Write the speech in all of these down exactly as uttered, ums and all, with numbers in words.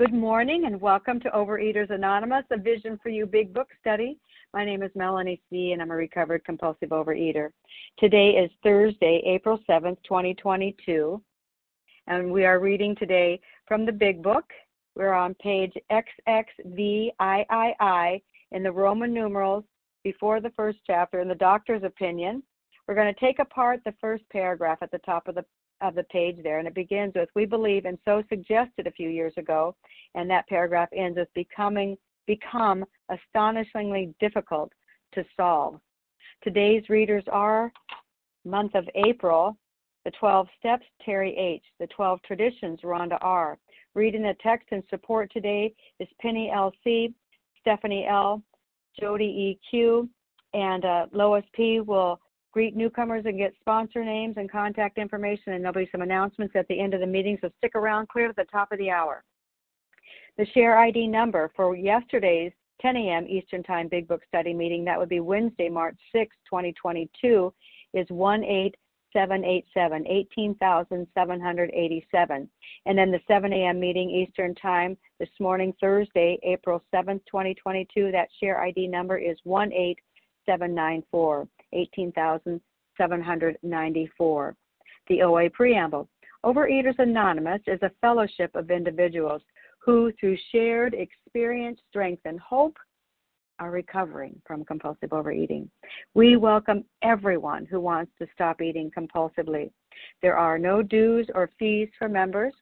Good morning and welcome to Overeaters Anonymous, a Vision for You Big Book Study. My name is Melanie C. and I'm a recovered compulsive overeater. Today is Thursday, April seventh, twenty twenty-two, and we are reading today from the Big Book. We're on page X X V I I I in the Roman numerals before the first chapter in the doctor's opinion. We're going to take apart the first paragraph at the top of the of the page there, and it begins with, "We believe and so suggested a few years ago," and that paragraph ends with, "becoming become astonishingly difficult to solve." Today's readers are, month of April, the twelve Steps, Terry H., the twelve Traditions, Rhonda R. Reading the text in support today is Penny L C, Stephanie L., Jody E Q, and uh, Lois P. will greet newcomers and get sponsor names and contact information, and there'll be some announcements at the end of the meeting, so stick around clear to the top of the hour. The share I D number for yesterday's ten a.m. Eastern Time Big Book Study meeting, that would be Wednesday, March sixth, twenty twenty-two, is one eight seven eight seven, eighteen thousand seven hundred eighty-seven. And then the seven a.m. meeting Eastern Time this morning, Thursday, April seventh, twenty twenty-two, that share I D number is one eight seven nine four, eighteen thousand seven hundred ninety-four. The O A Preamble. Overeaters Anonymous is a fellowship of individuals who, through shared experience, strength, and hope, are recovering from compulsive overeating. We welcome everyone who wants to stop eating compulsively. There are no dues or fees for members.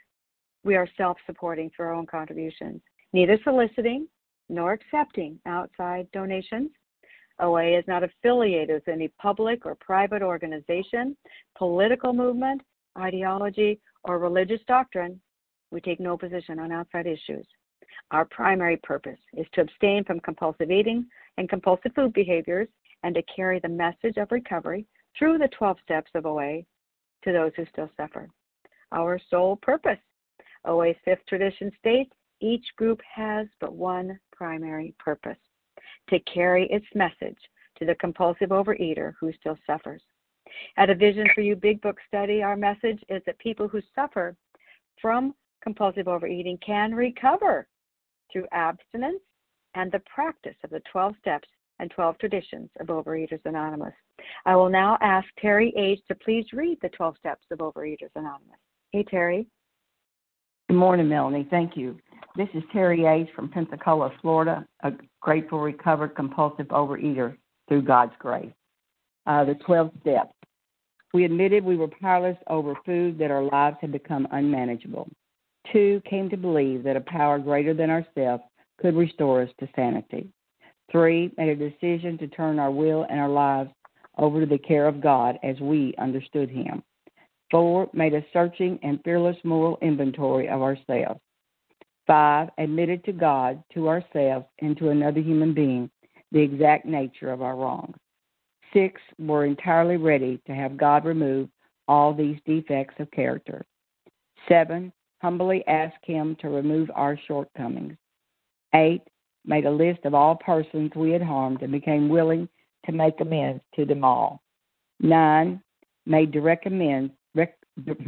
We are self-supporting through our own contributions, neither soliciting nor accepting outside donations. O A is not affiliated with any public or private organization, political movement, ideology, or religious doctrine. We take no position on outside issues. Our primary purpose is to abstain from compulsive eating and compulsive food behaviors and to carry the message of recovery through the twelve steps of O A to those who still suffer. Our sole purpose. O A's fifth tradition states each group has but one primary purpose: to carry its message to the compulsive overeater who still suffers. At a Vision for You Big Book Study, our message is that people who suffer from compulsive overeating can recover through abstinence and the practice of the twelve steps and twelve traditions of Overeaters Anonymous. I will now ask Terry H. to please read the twelve steps of Overeaters Anonymous. Hey, Terry. Good morning, Melanie. Thank you. This is Terry H. from Pensacola, Florida, a grateful, recovered, compulsive overeater through God's grace. Uh, the twelve steps. We admitted we were powerless over food, that our lives had become unmanageable. Two, came to believe that a power greater than ourselves could restore us to sanity. Three, made a decision to turn our will and our lives over to the care of God as we understood Him. Four, made a searching and fearless moral inventory of ourselves. Five, admitted to God, to ourselves, and to another human being the exact nature of our wrongs. Six, were entirely ready to have God remove all these defects of character. Seven, humbly asked Him to remove our shortcomings. Eight, made a list of all persons we had harmed and became willing to make amends to them all. Nine, made direct amends, rec,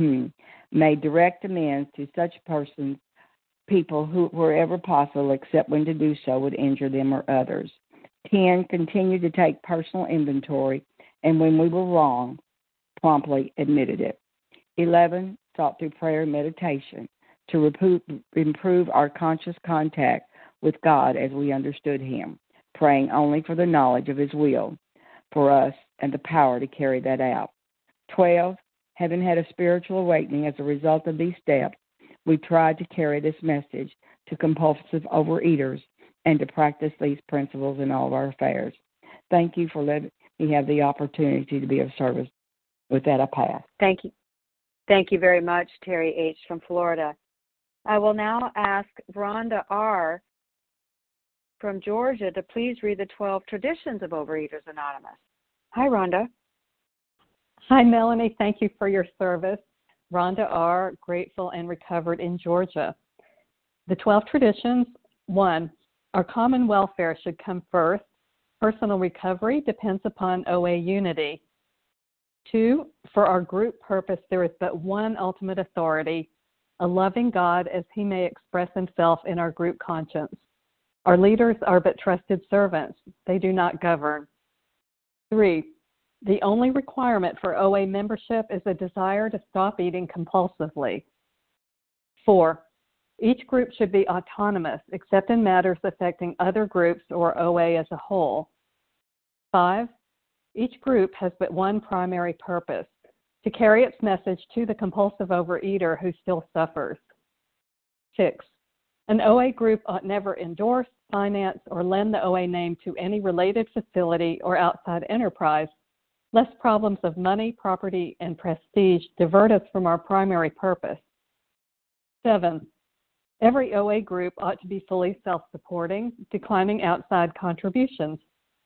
made direct amends to such persons, people who, wherever possible, except when to do so would injure them or others. Ten, continued to take personal inventory, and when we were wrong, promptly admitted it. Eleven, sought through prayer and meditation to repro- improve our conscious contact with God as we understood Him, praying only for the knowledge of His will for us and the power to carry that out. Twelve, having had a spiritual awakening as a result of these steps, we tried to carry this message to compulsive overeaters and to practice these principles in all of our affairs. Thank you for letting me have the opportunity to be of service. With that, I pass. Thank you. Thank you very much, Terry H. from Florida. I will now ask Rhonda R. from Georgia to please read the twelve traditions of Overeaters Anonymous. Hi, Rhonda. Hi, Melanie. Thank you for your service. Rhonda R., grateful and recovered in Georgia. The twelve traditions. One, our common welfare should come first. Personal recovery depends upon O A unity. Two, for our group purpose, there is but one ultimate authority, a loving God as he may express himself in our group conscience. Our leaders are but trusted servants. They do not govern. Three, the only requirement for O A membership is a desire to stop eating compulsively. Four, each group should be autonomous except in matters affecting other groups or O A as a whole. Five, each group has but one primary purpose, to carry its message to the compulsive overeater who still suffers. Six, an O A group ought never endorse, finance, or lend the O A name to any related facility or outside enterprise, lest problems of money, property, and prestige divert us from our primary purpose. Seven, every O A group ought to be fully self-supporting, declining outside contributions.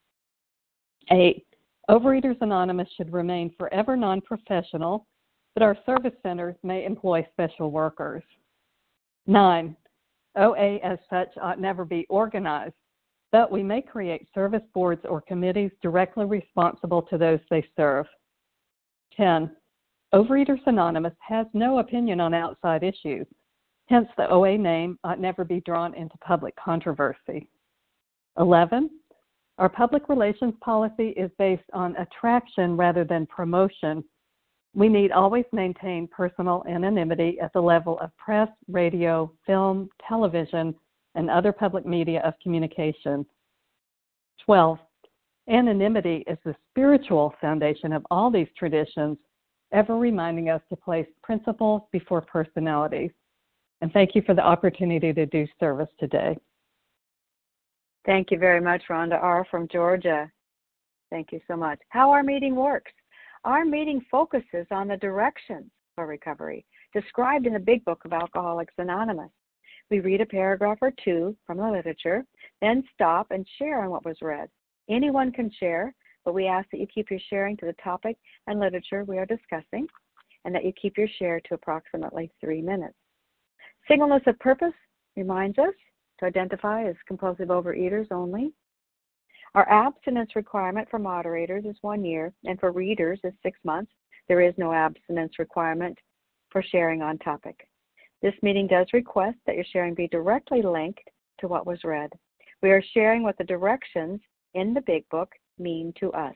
Eight, Overeaters Anonymous should remain forever non-professional, but our service centers may employ special workers. Nine, O A as such ought never be organized, but we may create service boards or committees directly responsible to those they serve. Ten, Overeaters Anonymous has no opinion on outside issues. Hence, the O A name ought never be drawn into public controversy. Eleven, our public relations policy is based on attraction rather than promotion. We need always maintain personal anonymity at the level of press, radio, film, television, and other public media of communication. Twelve, anonymity is the spiritual foundation of all these traditions, ever reminding us to place principles before personalities. And thank you for the opportunity to do service today. Thank you very much, Rhonda R. from Georgia. Thank you so much. How our meeting works. Our meeting focuses on the directions for recovery described in the Big Book of Alcoholics Anonymous. We read a paragraph or two from the literature, then stop and share on what was read. Anyone can share, but we ask that you keep your sharing to the topic and literature we are discussing, and that you keep your share to approximately three minutes. Singleness of purpose reminds us to identify as compulsive overeaters only. Our abstinence requirement for moderators is one year, and for readers is six months. There is no abstinence requirement for sharing on topic. This meeting does request that your sharing be directly linked to what was read. We are sharing what the directions in the Big Book mean to us.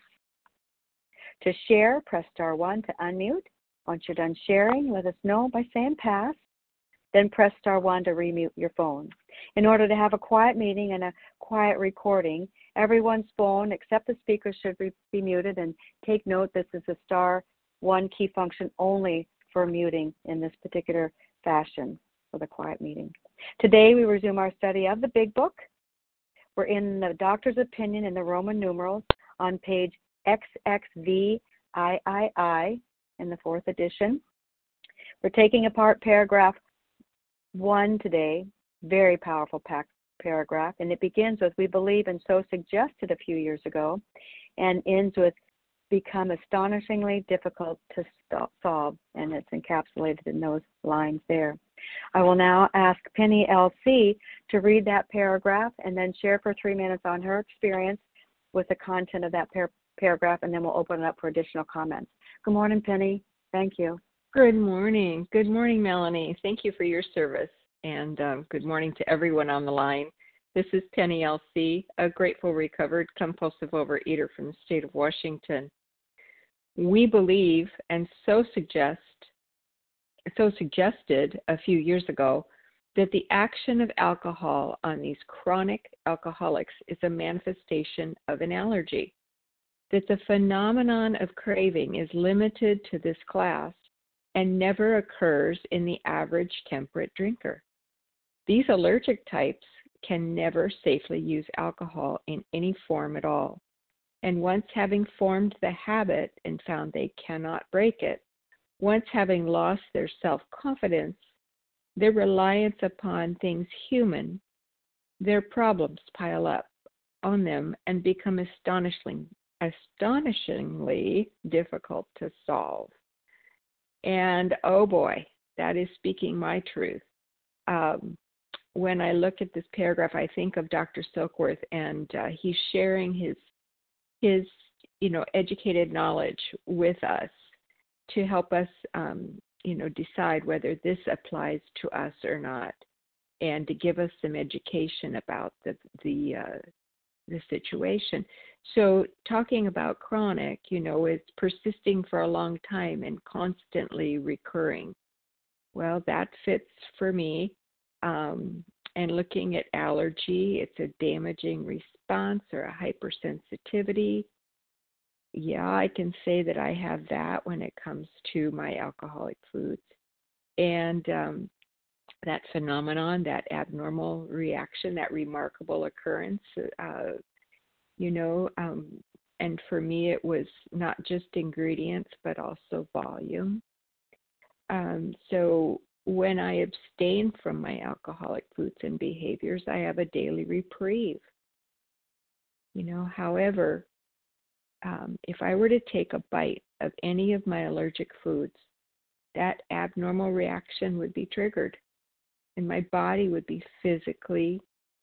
To share, press star one to unmute. Once you're done sharing, let us know by saying pass. Then press star one to remute your phone. In order to have a quiet meeting and a quiet recording, everyone's phone except the speaker should be muted, and take note this is a star one key function only for muting in this particular fashion for the quiet meeting. Today we resume our study of the Big Book. We're in the doctor's opinion in the Roman numerals on page X X V I I I in the fourth edition. We're taking apart paragraph one today, very powerful paragraph, and it begins with, we believe and so suggested a few years ago, and ends with, become astonishingly difficult to stop, solve, and it's encapsulated in those lines there. I will now ask Penny L C to read that paragraph and then share for three minutes on her experience with the content of that par- paragraph, and then we'll open it up for additional comments. Good morning, Penny. Thank you. Good morning. Good morning, Melanie. Thank you for your service, and um, good morning to everyone on the line. This is Penny L C, a grateful, recovered, compulsive overeater from the state of Washington. We believe, and so suggest, so suggested a few years ago, that the action of alcohol on these chronic alcoholics is a manifestation of an allergy, that the phenomenon of craving is limited to this class and never occurs in the average temperate drinker. These allergic types can never safely use alcohol in any form at all, and once having formed the habit and found they cannot break it, once having lost their self-confidence, their reliance upon things human, their problems pile up on them and become astonishingly, astonishingly difficult to solve. And oh boy, that is speaking my truth. Um, when I look at this paragraph, I think of Doctor Silkworth, and uh, he's sharing his his you know educated knowledge with us to help us um, you know, decide whether this applies to us or not, and to give us some education about the the uh, the situation. So talking about chronic, you know, it's persisting for a long time and constantly recurring. Well, that fits for me. Um, and looking at allergy, it's a damaging response or a hypersensitivity. Yeah, I can say that I have that when it comes to my alcoholic foods. And um, that phenomenon, that abnormal reaction, that remarkable occurrence, uh, you know, um, and for me it was not just ingredients, but also volume. Um, so when I abstain from my alcoholic foods and behaviors, I have a daily reprieve. You know, however, um, if I were to take a bite of any of my allergic foods, that abnormal reaction would be triggered, and my body would be physically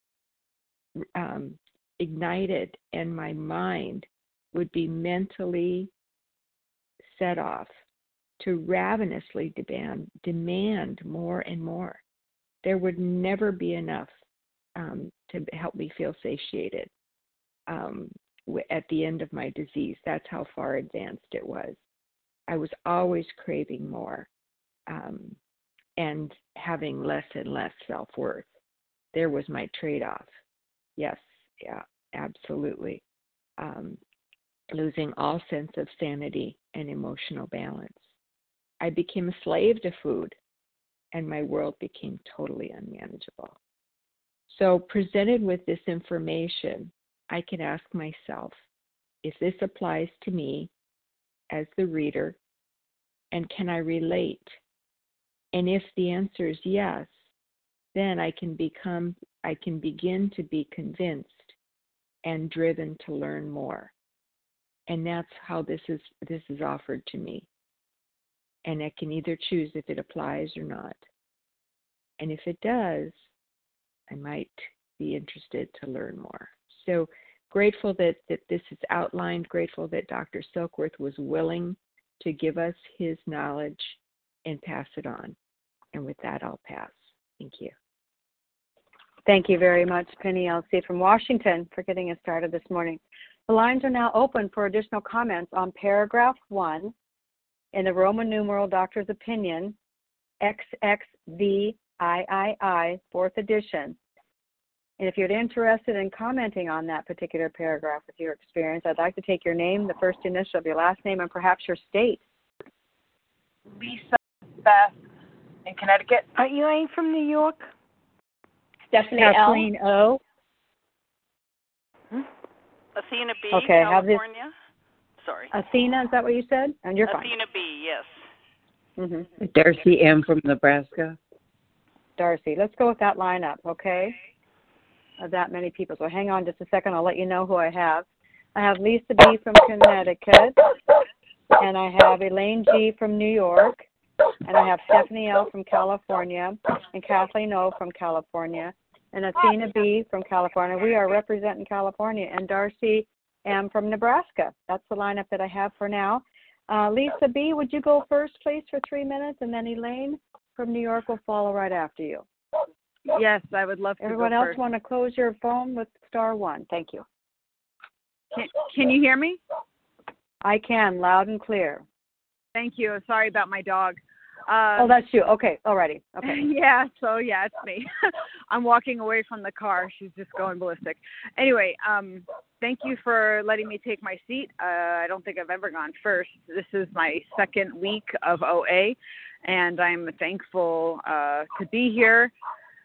um, ignited, and my mind would be mentally set off to ravenously demand, demand more and more. There would never be enough um, to help me feel satiated um, at the end of my disease. That's how far advanced it was. I was always craving more um, and having less and less self-worth. There was my trade-off. Yes, yeah, absolutely. Um, losing all sense of sanity and emotional balance. I became a slave to food, and my world became totally unmanageable. So presented with this information, I can ask myself if this applies to me as the reader, and can I relate? And if the answer is yes, then I can become, I can begin to be convinced and driven to learn more. And that's how this is this is offered to me. And I can either choose if it applies or not. And if it does, I might be interested to learn more. So grateful that, that this is outlined, grateful that Doctor Silkworth was willing to give us his knowledge and pass it on. And with that, I'll pass. Thank you. Thank you very much, Penny L C from Washington, for getting us started this morning. The lines are now open for additional comments on paragraph one in the Roman numeral Doctor's Opinion, X X V I I I, fourth edition. And if you're interested in commenting on that particular paragraph with your experience, I'd like to take your name, the first initial of your last name, and perhaps your state. Lisa Beth in Connecticut. Are you ain't from New York? Stephanie L. Kathleen O. Hmm? Athena B. Okay, have this. California. Sorry. Athena, is that what you said? And you're fine. Athena B. Yes. Mm-hmm. Darcy M. from Nebraska. Darcy, let's go with that lineup, okay? Of that many people. So hang on just a second. I'll let you know who I have. I have Lisa B. from Connecticut, and I have Elaine G. from New York, and I have Stephanie L. from California, and Kathleen O. from California, and Athena B. from California. We are representing California, and Darcy M. from Nebraska. That's the lineup that I have for now. Uh, Lisa B., would you go first, please, for three minutes, and then Elaine from New York will follow right after you. Yes, I would love to Everyone go else first. want to close your phone with star one. Thank you. Can, can you hear me? I can, loud and clear. Thank you. Sorry about my dog. Uh, oh, that's you. Okay, alrighty. Okay. Yeah, so yeah, it's me. I'm walking away from the car. She's just going ballistic. Anyway, um, thank you for letting me take my seat. Uh, I don't think I've ever gone first. This is my second week of O A, and I'm thankful uh, to be here.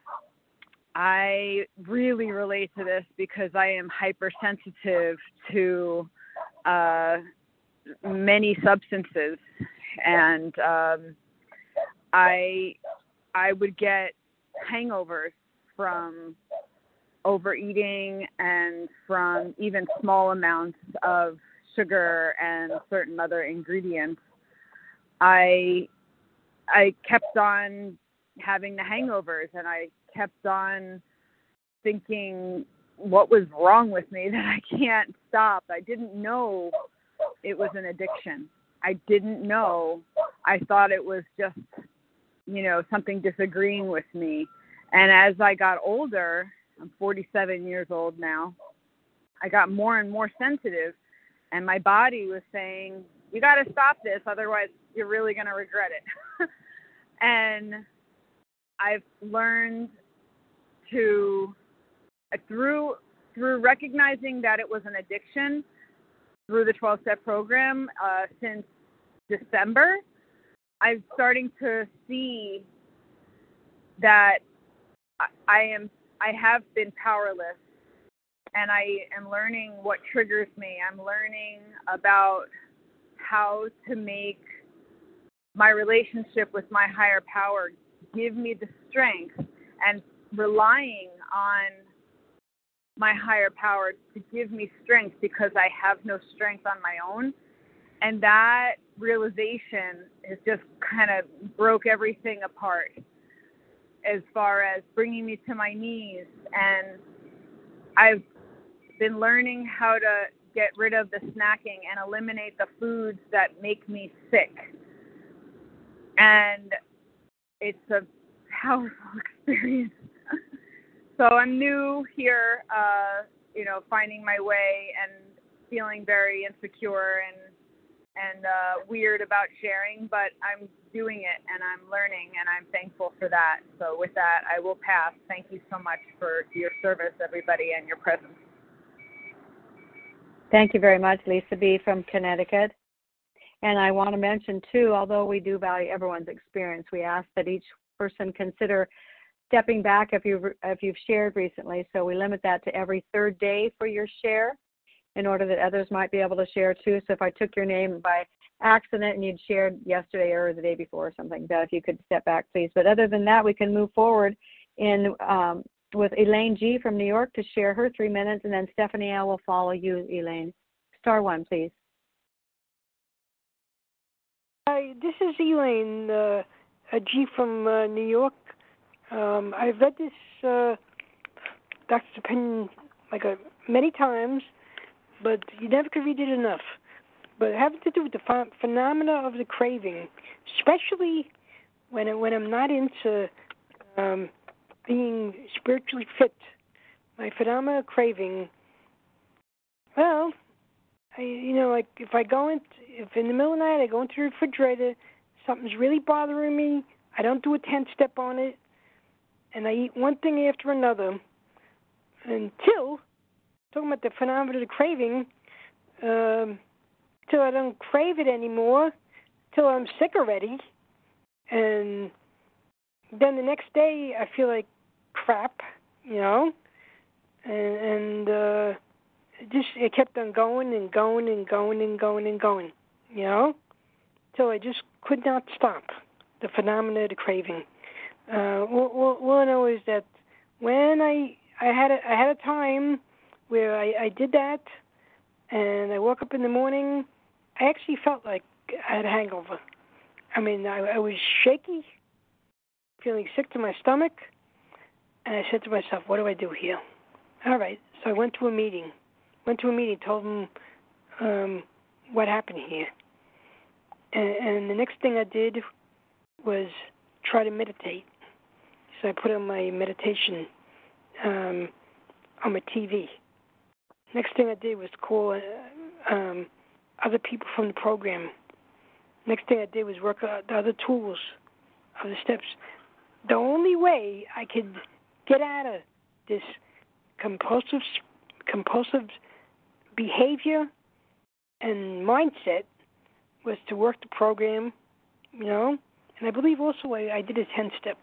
I really relate to this because I am hypersensitive to uh, many substances, and um, I I would get hangovers from overeating and from even small amounts of sugar and certain other ingredients. I I kept on having the hangovers, and I kept on thinking what was wrong with me that I can't stop. I didn't know it was an addiction. I didn't know. I thought it was just, you know, something disagreeing with me. And as I got older, I'm forty-seven years old now, I got more and more sensitive, and my body was saying, you got to stop this, otherwise you're really going to regret it. And I've learned to, through through recognizing that it was an addiction through the twelve-step program uh, since December, I'm starting to see that I am I have been powerless, and I am learning what triggers me. I'm learning about how to make my relationship with my higher power give me the strength, and relying on my higher power to give me strength because I have no strength on my own. And that realization has just kind of broke everything apart as far as bringing me to my knees. And I've been learning how to get rid of the snacking and eliminate the foods that make me sick. And it's a powerful experience. So I'm new here, uh, you know, finding my way and feeling very insecure and and uh, weird about sharing, but I'm doing it and I'm learning, and I'm thankful for that. So with that, I will pass. Thank you so much for your service, everybody, and your presence. Thank you very much, Lisa B. from Connecticut. And I want to mention, too, although we do value everyone's experience, we ask that each person consider stepping back if you've, if you've shared recently. So we limit that to every third day for your share, in order that others might be able to share too. So if I took your name by accident and you'd shared yesterday or the day before or something, that if you could step back, please. But other than that, we can move forward in um, with Elaine G. from New York to share her three minutes, and then Stephanie L. will follow you, Elaine. Star one, please. Hi, this is Elaine, uh, a G from uh, New York. Um, I've read this uh, doctor's opinion like a, many times, but you never could read it enough. But having to do with the ph- phenomena of the craving, especially when, it, when I'm not into um, being spiritually fit, my phenomena of craving, well, I, you know, like if I go in, if in the middle of the night I go into the refrigerator, something's really bothering me, I don't do a ten-step on it, and I eat one thing after another until, talking about the phenomenon of the craving, um, till I don't crave it anymore, till I'm sick already, and then the next day I feel like crap, you know, and, and uh, it just it kept on going and going and going and going and going, you know, till I just could not stop the phenomena of the craving. Uh, all, all I know is that when I I had a, I had a time where I, I did that, and I woke up in the morning, I actually felt like I had a hangover. I mean, I, I was shaky, feeling sick to my stomach, and I said to myself, what do I do here? All right, so I went to a meeting. Went to a meeting, told them um, what happened here. And, and the next thing I did was try to meditate. So I put on my meditation um, on my T V. Next thing I did was call uh, um, other people from the program. Next thing I did was work out the other tools of the steps. The only way I could get out of this compulsive, compulsive behavior and mindset was to work the program, you know. And I believe also I, I did a ten-step.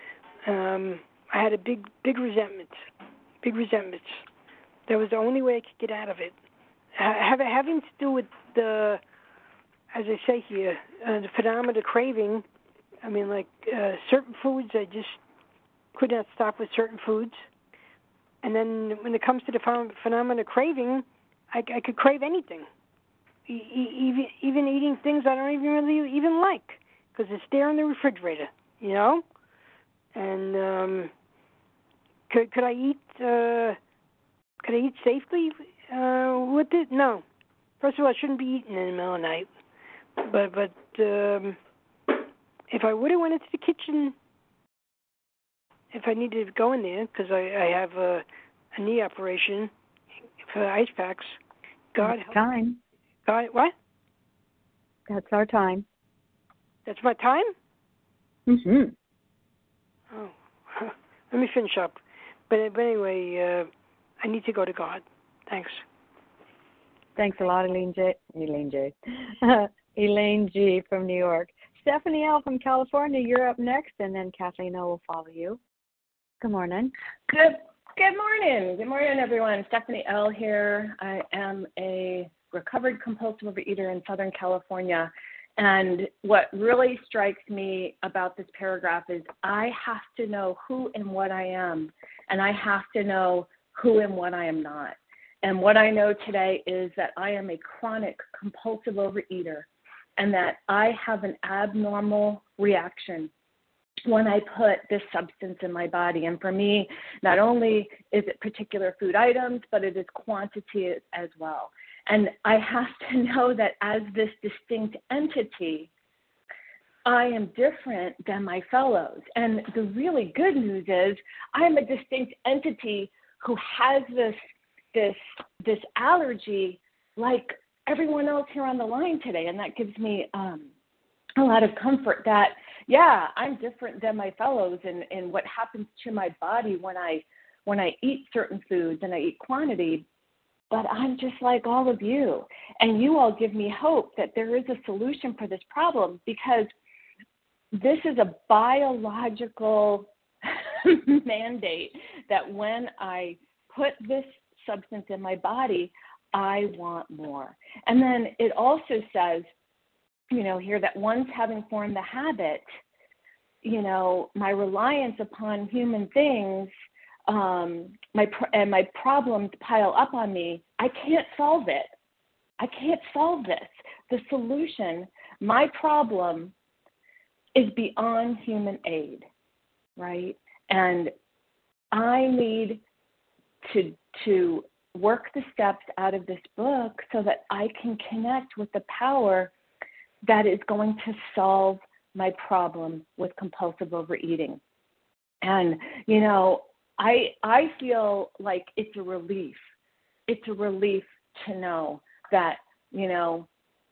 Um, I had a big, big resentment, big resentments. That was the only way I could get out of it. Have, having to do with the, as I say here, uh, the phenomenon of craving. I mean, like uh, certain foods, I just could not stop with certain foods. And then when it comes to the ph- phenomenon of craving, I, I could crave anything, e- even even eating things I don't even really even like because it's there in the refrigerator, you know. And um, could could I eat? Uh, could I eat safely uh, with it? No. First of all, I shouldn't be eating in the middle of the night. But but um, if I would have went into the kitchen, if I needed to go in there because I, I have a, a knee operation for ice packs. God help. Time. God, what? That's our time. That's my time? Mm-hmm. Oh, let me finish up. But, but anyway, uh, I need to go to God. Thanks. Thanks a lot, Elaine J. Elaine J. Elaine G. from New York. Stephanie L. from California, you're up next, and then Kathleen O. will follow you. Good morning. Good Good morning. Good morning, everyone. Stephanie L. here. I am a recovered compulsive overeater in Southern California. And what really strikes me about this paragraph is I have to know who and what I am, and I have to know who and what I am not. And what I know today is that I am a chronic compulsive overeater and that I have an abnormal reaction when I put this substance in my body. And for me, not only is it particular food items, but it is quantity as well. And I have to know that as this distinct entity, I am different than my fellows. And the really good news is I am a distinct entity who has this this this allergy like everyone else here on the line today. And that gives me um, a lot of comfort that, yeah, I'm different than my fellows in, in what happens to my body when I when I eat certain foods and I eat quantity. But I'm just like all of you. And you all give me hope that there is a solution for this problem, because this is a biological mandate that when I put this substance in my body, I want more. And then it also says, you know, here that once having formed the habit, you know, my reliance upon human things, um, my and my problems pile up on me. I can't solve it. I can't solve this. The solution, my problem, is beyond human aid, right? And I need to to work the steps out of this book so that I can connect with the power that is going to solve my problem with compulsive overeating. And, you know, I I feel like it's a relief. It's a relief to know that, you know,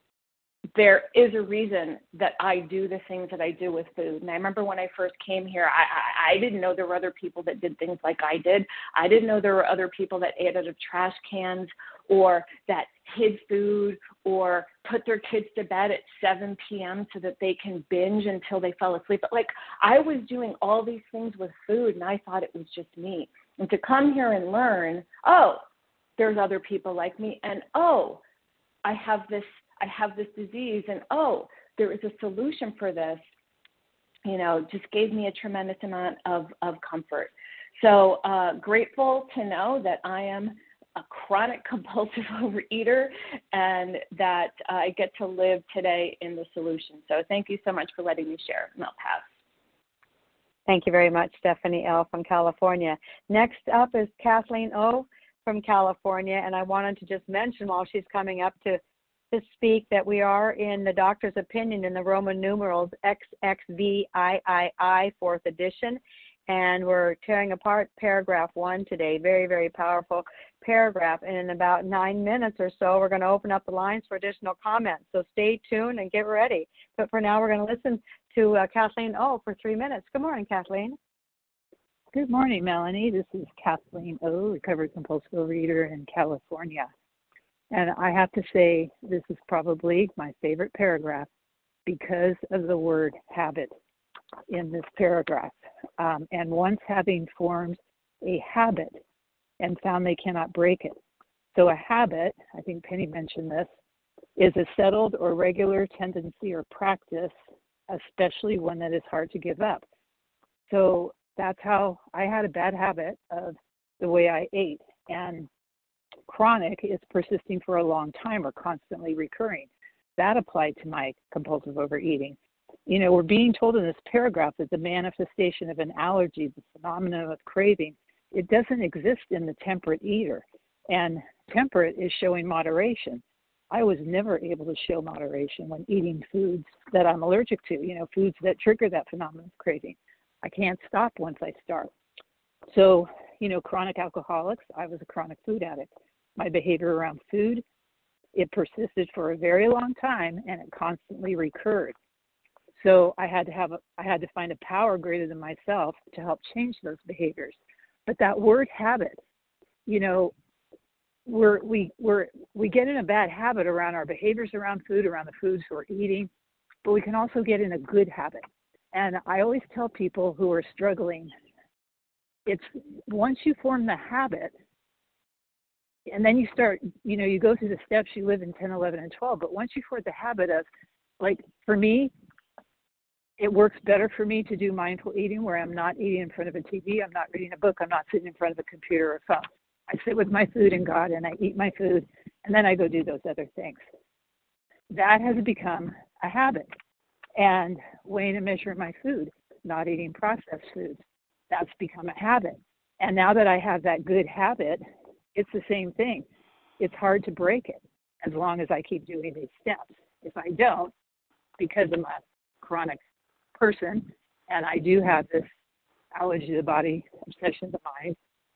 there is a reason that I do the things that I do with food. And I remember when I first came here, I, I, I didn't know there were other people that did things like I did. I didn't know there were other people that ate out of trash cans or that hid food or put their kids to bed at seven p.m. so that they can binge until they fell asleep. But like, I was doing all these things with food and I thought it was just me. And to come here and learn, oh, there's other people like me, and oh, I have this I have this disease, and oh, there is a solution for this, you know, just gave me a tremendous amount of, of comfort. So uh, grateful to know that I am a chronic compulsive overeater and that uh, I get to live today in the solution. So thank you so much for letting me share, and I'll pass. Thank you very much, Stephanie L. from California. Next up is Kathleen O. from California, and I wanted to just mention while she's coming up to to speak that we are in the doctor's opinion in the Roman numerals X X V I I I fourth edition, and we're tearing apart paragraph one today. Very, very powerful paragraph, and in about nine minutes or so, we're going to open up the lines for additional comments. So stay tuned and get ready. But for now, we're going to listen to uh, Kathleen O. for three minutes. Good morning, Kathleen. Good morning, Melanie. This is Kathleen O., recovered compulsive overeater in California. And I have to say, this is probably my favorite paragraph because of the word habit in this paragraph. Um, and once having formed a habit and found they cannot break it. So a habit, I think Penny mentioned this, is a settled or regular tendency or practice, especially one that is hard to give up. So that's how I had a bad habit of the way I ate. And chronic is persisting for a long time or constantly recurring. That applied to my compulsive overeating. You know, we're being told in this paragraph that the manifestation of an allergy, the phenomenon of craving, it doesn't exist in the temperate eater. And temperate is showing moderation. I was never able to show moderation when eating foods that I'm allergic to, you know, foods that trigger that phenomenon of craving. I can't stop once I start. So, you know, chronic alcoholics, I was a chronic food addict. My behavior around food, it persisted for a very long time, and it constantly recurred. So I had to have a, I had to find a power greater than myself to help change those behaviors. But that word habit, you know, we're we we're we get in a bad habit around our behaviors around food, around the foods we're eating, but we can also get in a good habit. And I always tell people who are struggling, it's once you form the habit, and then you start, you know, you go through the steps, you live in ten, eleven, and twelve, but once you form the habit of, like for me, it works better for me to do mindful eating where I'm not eating in front of a T V, I'm not reading a book, I'm not sitting in front of a computer or phone. I sit with my food and God, and I eat my food, and then I go do those other things. That has become a habit. And weighing and measuring my food, not eating processed foods, that's become a habit. And now that I have that good habit, it's the same thing. It's hard to break it as long as I keep doing these steps. If I don't, because I'm a chronic person, and I do have this allergy to the body, obsession to the mind,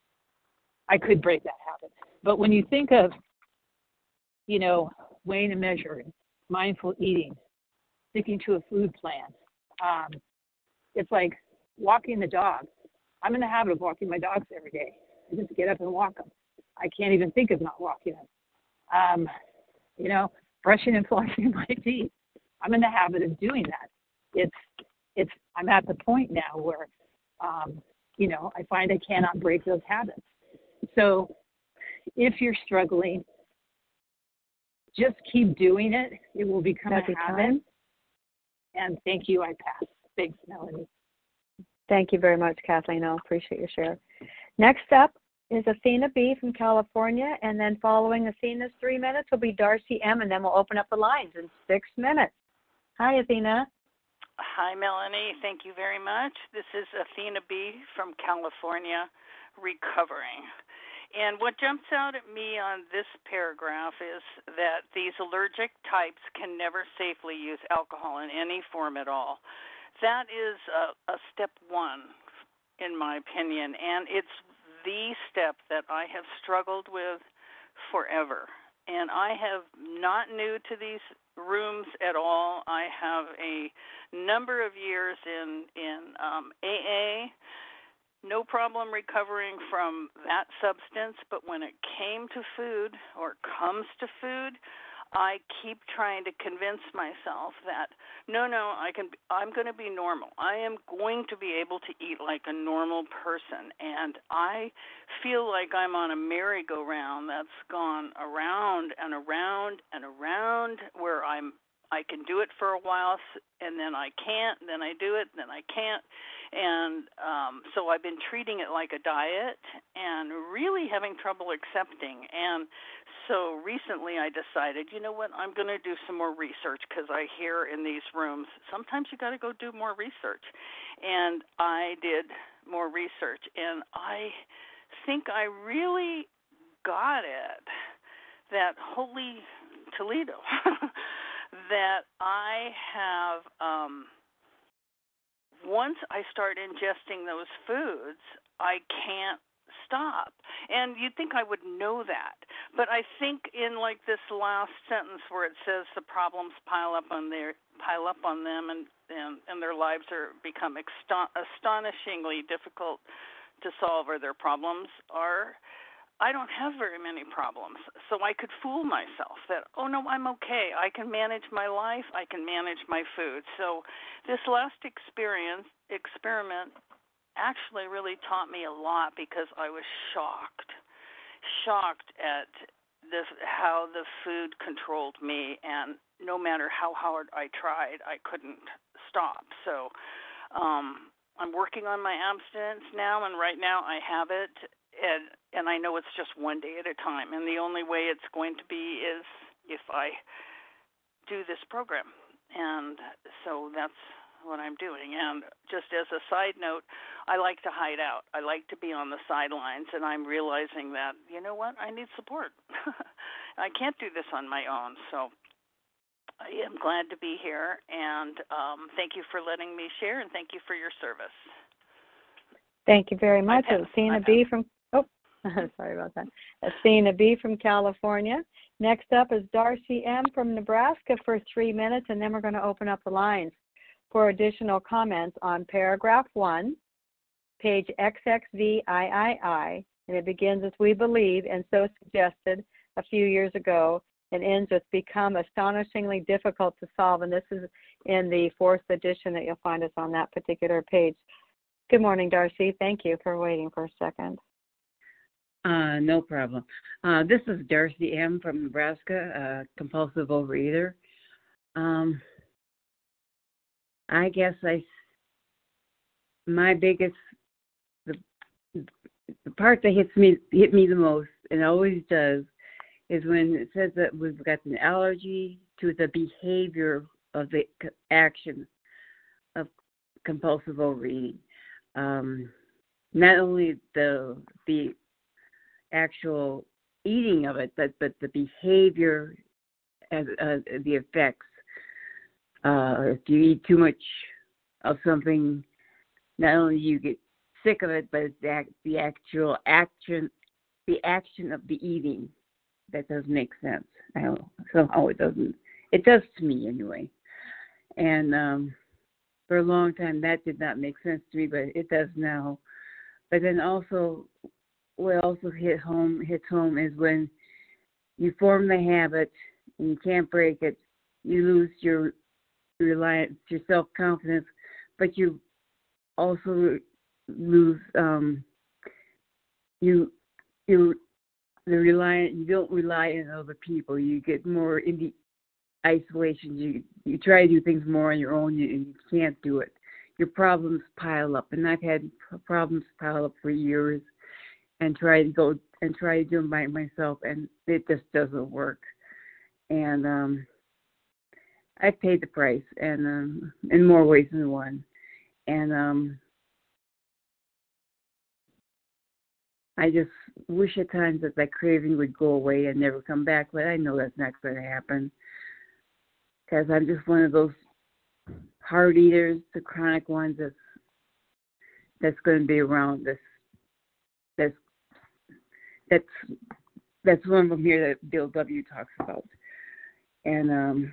I could break that habit. But when you think of, you know, weighing and measuring, mindful eating, sticking to a food plan, um, it's like walking the dog. I'm in the habit of walking my dogs every day. I just get up and walk them. I can't even think of not walking them. Um, you know, brushing and flossing my teeth. I'm in the habit of doing that. It's, it's. I'm at the point now where, um, you know, I find I cannot break those habits. So if you're struggling, just keep doing it. It will become That's a habit. time. And thank you, I pass. Thanks, Melanie. Thank you very much, Kathleen. I appreciate your share. Next up is Athena B. from California, and then following Athena's three minutes will be Darcy M., and then we'll open up the lines in six minutes. Hi, Athena. Hi, Melanie. Thank you very much. This is Athena B. from California, recovering. And what jumps out at me on this paragraph is that these allergic types can never safely use alcohol in any form at all. That is a, a step one, in my opinion, and it's the step that I have struggled with forever. And I have not new to these rooms at all. I have a number of years in, in um, A A, no problem recovering from that substance, but when it came to food or comes to food, I keep trying to convince myself that no, no, I can. I'm going to be normal. I am going to be able to eat like a normal person, and I feel like I'm on a merry-go-round that's gone around and around and around, where I'm. I can do it for a while, and then I can't. Then I do it, and then I can't. And um, so I've been treating it like a diet and really having trouble accepting. And so recently I decided, you know what, I'm going to do some more research, because I hear in these rooms, sometimes you got to go do more research. And I did more research, and I think I really got it, that holy Toledo, that I have... Um, Once I start ingesting those foods, I can't stop. And you'd think I would know that. But I think in like this last sentence where it says the problems pile up on their pile up on them and, and, and their lives are become exton- astonishingly difficult to solve, or their problems are, I don't have very many problems. So I could fool myself that, oh, no, I'm okay. I can manage my life. I can manage my food. So this last experience, experiment actually really taught me a lot, because I was shocked, shocked at this, how the food controlled me. And no matter how hard I tried, I couldn't stop. So um, I'm working on my abstinence now, and right now I have it. And, and I know it's just one day at a time. And the only way it's going to be is if I do this program. And so that's what I'm doing. And just as a side note, I like to hide out. I like to be on the sidelines. And I'm realizing that, you know what, I need support. I can't do this on my own, so I am glad to be here, and um, thank you for letting me share, and thank you for your service. Thank you very much. pass, Athena B from, oh, sorry about that. Athena B from California. Next up is Darcy M from Nebraska for three minutes, and then we're going to open up the lines for additional comments on paragraph one, page X X V I I I, and it begins with "we believe," and so suggested a few years ago, and ends with "become astonishingly difficult to solve," and this is in the fourth edition that you'll find us on that particular page. Good morning, Darcy. Thank you for waiting for a second. Uh, no problem. Uh, this is Darcy M. from Nebraska, uh, compulsive overeater. Um, I guess I, my biggest, the, the part that hits me, hit me the most, and always does, is when it says that we've got an allergy to the behavior of the action of compulsive overeating. Um, not only the the actual eating of it, but, but the behavior, as uh, the effects. Uh, if you eat too much of something, not only you get sick of it, but it's the, the actual action, the action of the eating that doesn't make sense. I don't know, somehow it doesn't. It does to me anyway. And um, for a long time, that did not make sense to me, but it does now. But then also, what also hit home hits home is when you form the habit and you can't break it, you lose your reliance, your self-confidence, but you also lose um, you you the reliant. You don't rely on other people. You get more in the isolation. You you try to do things more on your own, and you can't do it. Your problems pile up, and I've had problems pile up for years, and try to go and try to do them by myself, and it just doesn't work. And um, I paid the price, and um, in more ways than one. And um, I just wish at times that that craving would go away and never come back, but I know that's not going to happen, because I'm just one of those hard eaters, the chronic ones that's that's going to be around. This that's that's that's one of them here that Bill W. talks about. And um,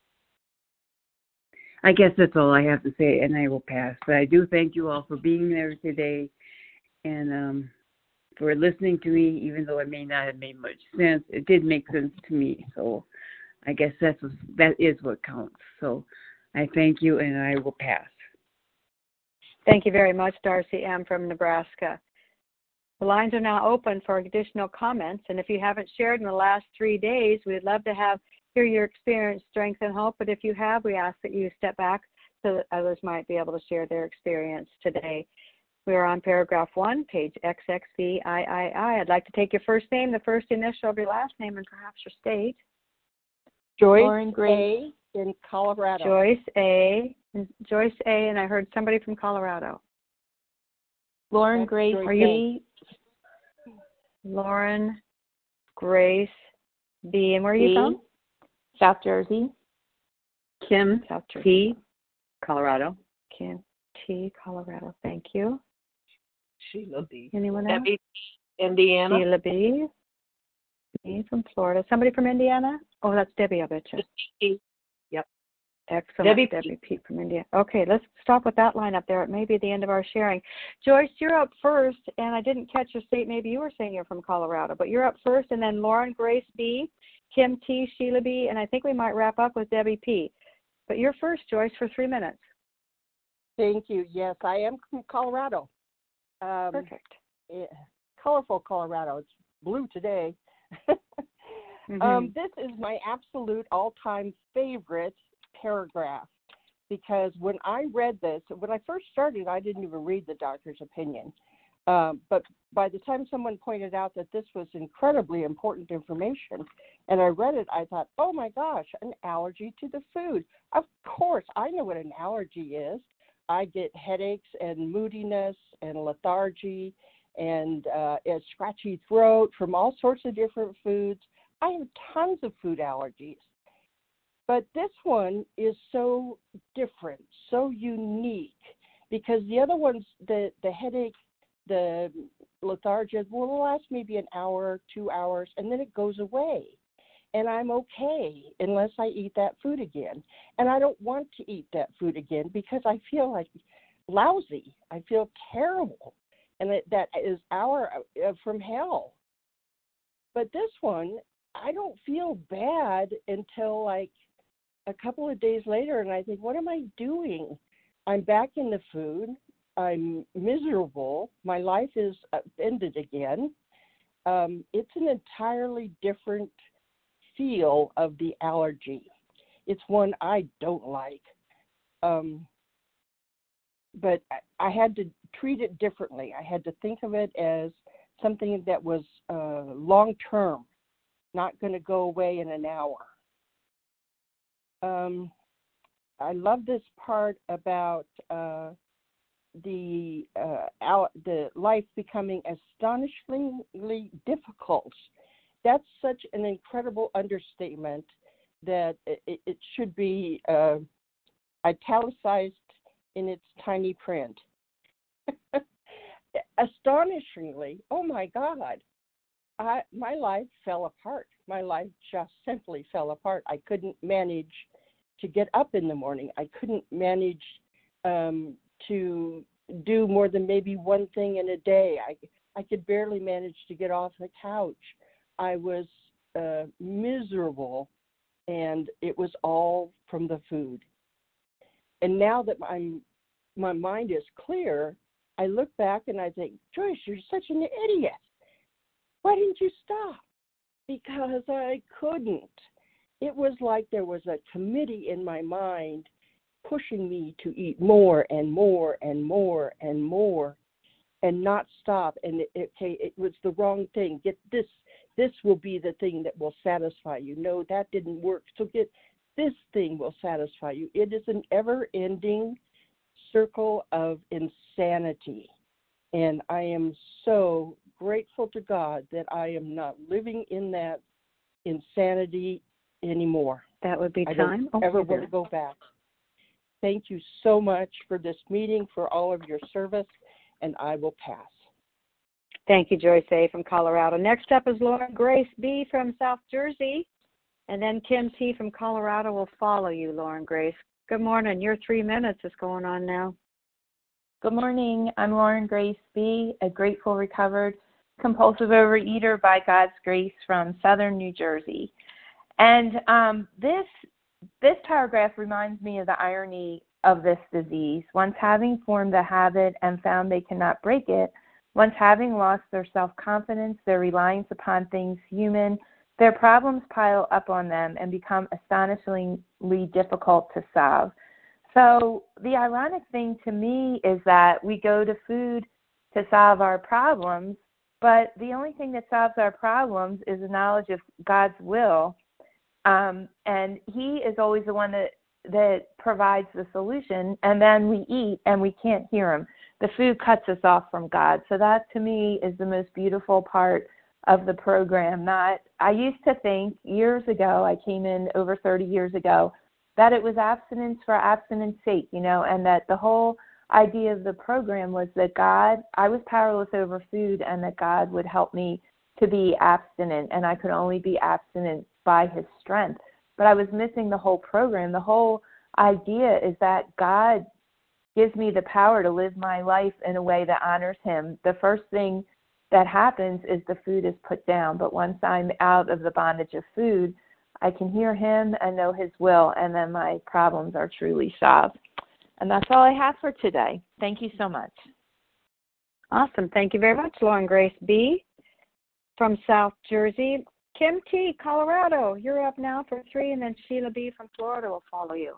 I guess that's all I have to say, and I will pass. But I do thank you all for being there today, and um, for listening to me, even though it may not have made much sense. It did make sense to me, so I guess that's what, that is what counts. So I thank you, and I will pass. Thank you very much, Darcy M. from Nebraska. The lines are now open for additional comments, and if you haven't shared in the last three days, we'd love to have hear your experience, strength, and hope. But if you have, we ask that you step back so that others might be able to share their experience today. We are on paragraph one, page X X V I I I. I'd like to take your first name, the first initial of your last name, and perhaps your state. Joyce Lauren Grace A. in Colorado. Joyce A. Joyce A. And I heard somebody from Colorado. Lauren That's Grace Are you? Lauren Grace B. And where are you B. from? South Jersey. Kim South Jersey. T. Colorado. Kim T. Colorado. Thank you. Sheila B. Anyone else? Debbie, Indiana. Sheila B. B from Florida. Somebody from Indiana? Oh, that's Debbie, I bet you. Yep. Excellent. Debbie, Debbie P. from India. Okay, let's stop with that line up there. It may be the end of our sharing. Joyce, you're up first, and I didn't catch your state. Maybe you were saying you're from Colorado, but you're up first, and then Lauren Grace B., Kim T., Sheila B., and I think we might wrap up with Debbie P. But you're first, Joyce, for three minutes. Thank you. Yes, I am from Colorado. Um, Perfect. Yeah, colorful Colorado. It's blue today. mm-hmm. um, this is my absolute all-time favorite paragraph, because when I read this, when I first started, I didn't even read the doctor's opinion. Um, but by the time someone pointed out that this was incredibly important information, and I read it, I thought, oh my gosh, an allergy to the food. Of course, I know what an allergy is. I get headaches and moodiness and lethargy and uh, a scratchy throat from all sorts of different foods. I have tons of food allergies. But this one is so different, so unique, because the other ones, the, the headache, the lethargia, will last maybe an hour, two hours, and then it goes away. And I'm okay unless I eat that food again. And I don't want to eat that food again because I feel like lousy. I feel terrible. And it, that is hour from hell. But this one, I don't feel bad until like a couple of days later, and I think, what am I doing? I'm back in the food. I'm miserable. My life is ended again. Um, it's an entirely different feel of the allergy. It's one I don't like. Um, but I, I had to treat it differently. I had to think of it as something that was uh, long-term, not going to go away in an hour. Um, I love this part about uh, the uh, our, the life becoming astonishingly difficult. That's such an incredible understatement that it, it should be uh, italicized in its tiny print. Astonishingly, oh my God, I, my life fell apart. My life just simply fell apart. I couldn't manage to get up in the morning. I couldn't manage um, to do more than maybe one thing in a day. I, I could barely manage to get off the couch. I was uh, miserable, and it was all from the food. And now that I'm, my mind is clear, I look back and I think, Joyce, you're such an idiot. Why didn't you stop? Because I couldn't. It was like there was a committee in my mind pushing me to eat more and more and more and more and not stop. And it, it, okay, it was the wrong thing. Get this. This will be the thing that will satisfy you. No, that didn't work. So get this thing will satisfy you. It is an ever-ending circle of insanity. And I am so grateful to God that I am not living in that insanity anymore. That would be I time. don't ever want to go back. Thank you so much for this meeting, for all of your service, and I will pass. Thank you, Joyce A. from Colorado. Next up is Lauren Grace B. from South Jersey, and then Kim T. from Colorado will follow you, Lauren Grace. Good morning. Your three minutes is going on now. Good morning. I'm Lauren Grace B., a grateful, recovered, compulsive overeater by God's grace from Southern New Jersey. And um, this this paragraph reminds me of the irony of this disease. Once having formed a habit and found they cannot break it, once having lost their self-confidence, their reliance upon things human, their problems pile up on them and become astonishingly difficult to solve. So the ironic thing to me is that we go to food to solve our problems, but the only thing that solves our problems is the knowledge of God's will. Um, and he is always the one that, that provides the solution, and then we eat and we can't hear him. The food cuts us off from God. So that to me is the most beautiful part of the program. Not, I used to think years ago, I came in over thirty years ago, that it was abstinence for abstinence sake, you know, and that the whole idea of the program was that God, I was powerless over food, and that God would help me to be abstinent, and I could only be abstinent by his strength. But I was missing the whole program. The whole idea is that God gives me the power to live my life in a way that honors him. The first thing that happens is the food is put down, but once I'm out of the bondage of food, I can hear him and know his will, and then my problems are truly solved. And that's all I have for today. Thank you so much. Awesome. Thank you very much, Lauren Grace B. from South Jersey. Kim T., Colorado, you're up now for three, and then Sheila B. from Florida will follow you.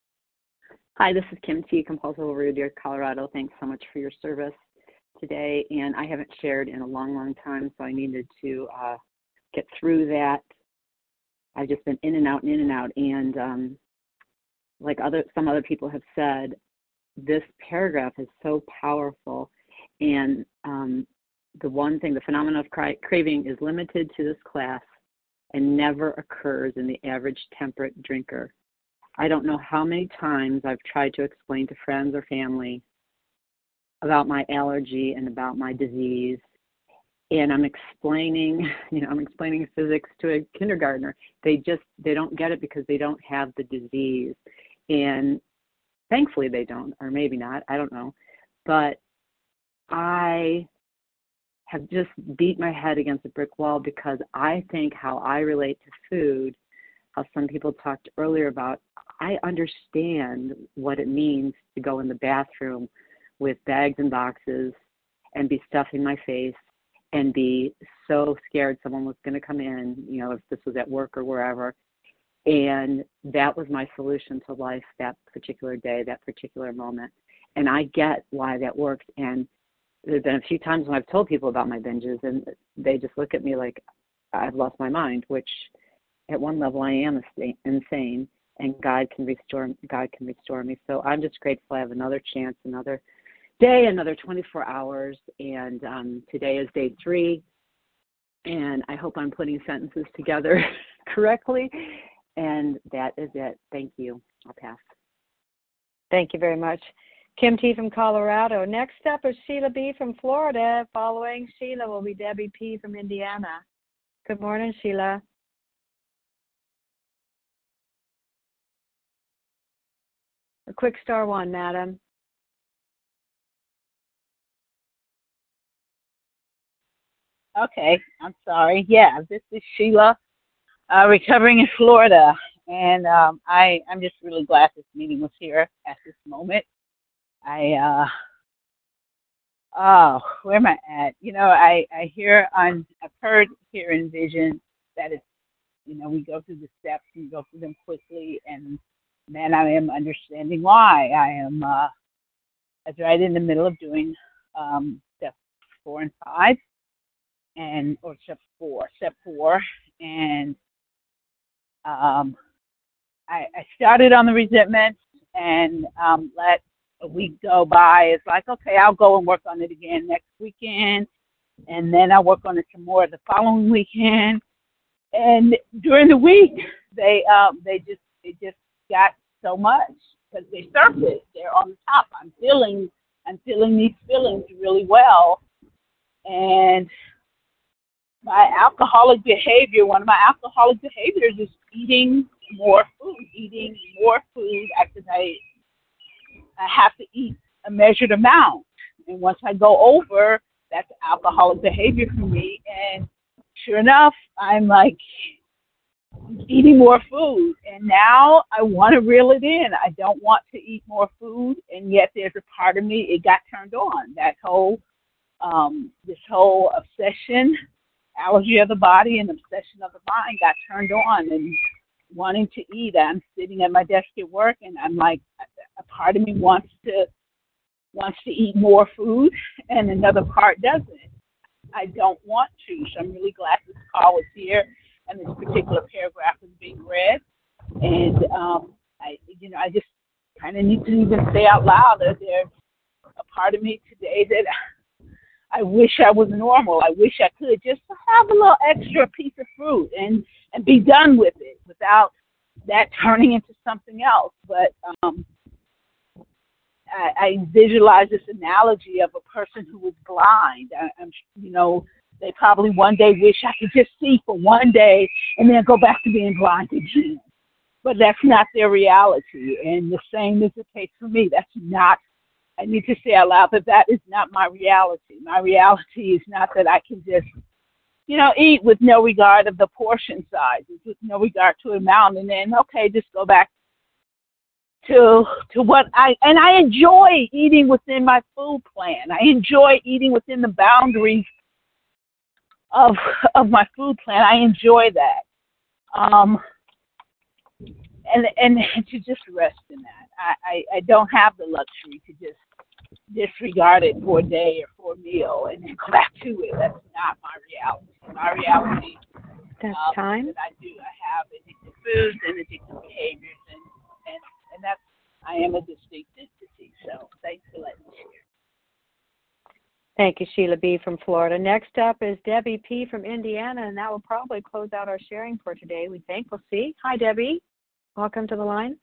Hi, this is Kim T., compulsive overeater, Colorado. Thanks so much for your service today. And I haven't shared in a long, long time, so I needed to uh, get through that. I've just been in and out and in and out. And um, like other some other people have said, this paragraph is so powerful. And um, the one thing, the phenomenon of cry, craving is limited to this class and never occurs in the average temperate drinker. I don't know how many times I've tried to explain to friends or family about my allergy and about my disease. And I'm explaining, you know, I'm explaining physics to a kindergartner. They just, they don't get it because they don't have the disease. And thankfully they don't, or maybe not, I don't know. But I have just beat my head against a brick wall because I think how I relate to food, how some people talked earlier about, I understand what it means to go in the bathroom with bags and boxes and be stuffing my face and be so scared someone was going to come in, you know, if this was at work or wherever. And that was my solution to life that particular day, that particular moment. And I get why that works. And there's been a few times when I've told people about my binges and they just look at me like I've lost my mind, which at one level I am insane, and God can restore, God can restore me. So I'm just grateful I have another chance, another day, another twenty-four hours. And um, today is day three. And I hope I'm putting sentences together correctly. And that is it. Thank you. I'll pass. Thank you very much. Kim T. from Colorado. Next up is Sheila B. from Florida. Following Sheila will be Debbie P. from Indiana. Good morning, Sheila. A quick star one, madam. Okay, I'm sorry. Yeah, this is Sheila, uh, recovering in Florida. And um, I, I'm just really glad this meeting was here at this moment. I, uh, oh, where am I at? You know, I, I hear on, I've heard here in Vision that it's, you know, we go through the steps and go through them quickly. And man, I am understanding why. I am, uh, I was right in the middle of doing um, step four and five, and, or step four, step four. And um, I, I started on the resentment and um, let a week go by. It's like, okay, I'll go and work on it again next weekend, and then I'll work on it some more the following weekend. And during the week, they um, they just they just got so much because they surfaced. They're on the top. I'm feeling I'm feeling these feelings really well, and my alcoholic behavior. One of my alcoholic behaviors is eating more food, eating more food because I I have to eat a measured amount, and once I go over, that's alcoholic behavior for me. And sure enough, I'm like eating more food, and now I want to reel it in. I don't want to eat more food, and yet there's a part of me, it got turned on. That whole, um, this whole obsession, allergy of the body and obsession of the mind got turned on, and wanting to eat. I'm sitting at my desk at work, and I'm like, a part of me wants to wants to eat more food, and another part doesn't. I don't want to, so I'm really glad this call is here, and this particular paragraph is being read. And um, I, you know, I just kind of need to even say out loud that there's a part of me today that I wish I was normal. I wish I could just have a little extra piece of fruit and and be done with it without that turning into something else. But um, I, I visualize this analogy of a person who is blind. I, I'm, you know, they probably one day wish I could just see for one day and then go back to being blind again. But that's not their reality. And the same is the case for me. That's not, I need to say out loud that that is not my reality. My reality is not that I can just, you know, eat with no regard of the portion size, with no regard to amount, and then, okay, just go back to to what I, and I enjoy eating within my food plan. I enjoy eating within the boundaries of of my food plan. I enjoy that. Um, and and to just rest in that. I, I, I don't have the luxury to just disregard it for a day or for a meal and then go back to it. That's not my reality. My reality That's um, time. that I do. I have addictive foods and addictive behaviors, and, and, and that's, I am a distinct entity. So thanks for letting me share. Thank you, Sheila B. from Florida. Next up is Debbie P. from Indiana, and that will probably close out our sharing for today, we think. We'll see. Hi, Debbie. Welcome to the line.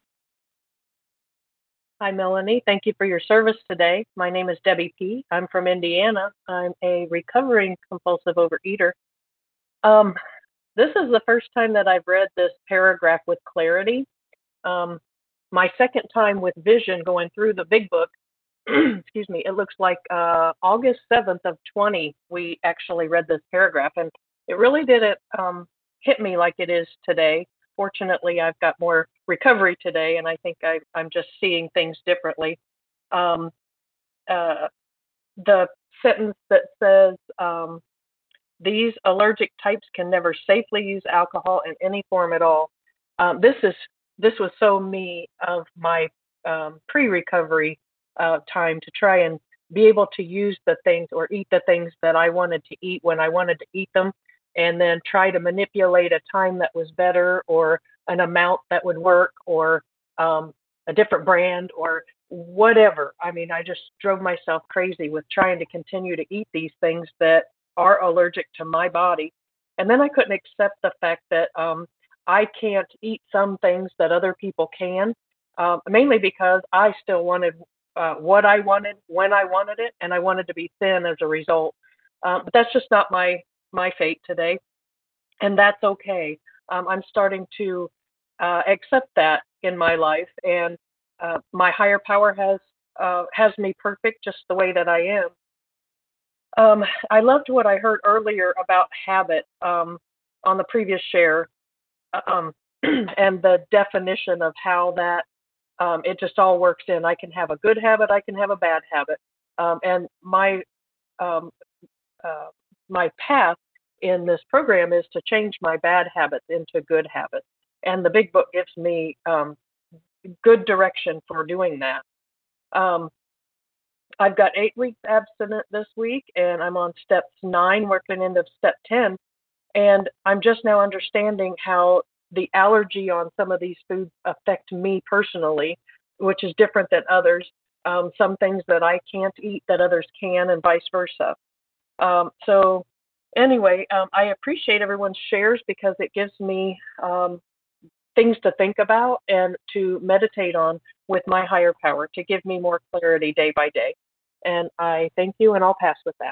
Hi, Melanie. Thank you for your service today. My name is Debbie P. I'm from Indiana. I'm a recovering compulsive overeater. Um, this is the first time that I've read this paragraph with clarity. Um, my second time with vision going through the big book, excuse me, it looks like uh, August seventh of twenty, we actually read this paragraph, and it really didn't um, hit me like it is today. Fortunately, I've got more recovery today, and I think I, I'm just seeing things differently. Um, uh, the sentence that says, um, these allergic types can never safely use alcohol in any form at all. Um, this is this was so me of my um, pre-recovery uh, time to try and be able to use the things or eat the things that I wanted to eat when I wanted to eat them, and then try to manipulate a time that was better or an amount that would work or um, a different brand or whatever. I mean, I just drove myself crazy with trying to continue to eat these things that are allergic to my body. And then I couldn't accept the fact that um, I can't eat some things that other people can, uh, mainly because I still wanted uh, what I wanted when I wanted it, and I wanted to be thin as a result. Uh, but that's just not my my fate today, and that's okay. Um, I'm starting to uh, accept that in my life, and uh, my higher power has uh, has me perfect just the way that I am. Um, I loved what I heard earlier about habit um, on the previous share, um, and the definition of how that um, it just all works in. I can have a good habit, I can have a bad habit, um, and my um, uh, my path in this program is to change my bad habits into good habits. And the big book gives me um, good direction for doing that. Um, I've got eight weeks abstinent this week, and I'm on step nine, working into step ten. And I'm just now understanding how the allergy on some of these foods affect me personally, which is different than others. Um, some things that I can't eat that others can, and vice versa. Um, so anyway, um, I appreciate everyone's shares because it gives me um, things to think about and to meditate on with my higher power to give me more clarity day by day. And I thank you, and I'll pass with that.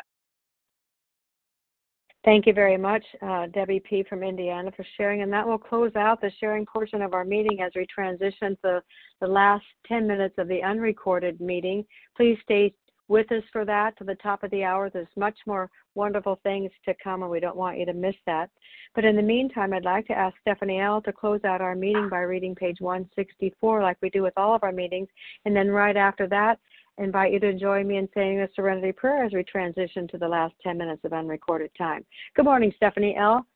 Thank you very much, uh, Debbie P. from Indiana, for sharing. And that will close out the sharing portion of our meeting as we transition to the last ten minutes of the unrecorded meeting. Please stay with us for that to the top of the hour. There's much more wonderful things to come, and we don't want you to miss that. But in the meantime, I'd like to ask Stephanie L. to close out our meeting by reading page one sixty-four, like we do with all of our meetings. And then right after that, invite you to join me in saying the Serenity Prayer as we transition to the last ten minutes of unrecorded time. Good morning, Stephanie L.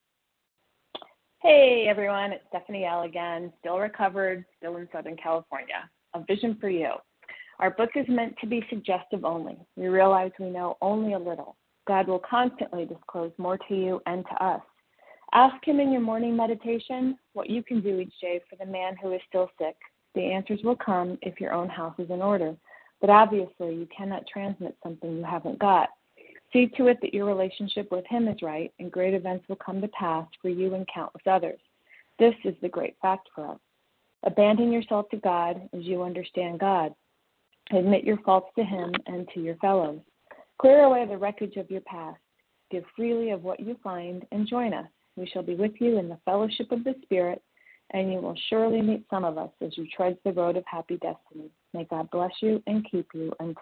Hey, everyone. It's Stephanie L. again, still recovered, still in Southern California. A vision for you. Our book is meant to be suggestive only. We realize we know only a little. God will constantly disclose more to you and to us. Ask him in your morning meditation what you can do each day for the man who is still sick. The answers will come if your own house is in order. But obviously, you cannot transmit something you haven't got. See to it that your relationship with him is right, and great events will come to pass for you and countless others. This is the great fact for us. Abandon yourself to God as you understand God. Admit your faults to him and to your fellows. Clear away the wreckage of your past. Give freely of what you find, and join us. We shall be with you in the fellowship of the Spirit, and you will surely meet some of us as you tread the road of happy destiny. May God bless you and keep you until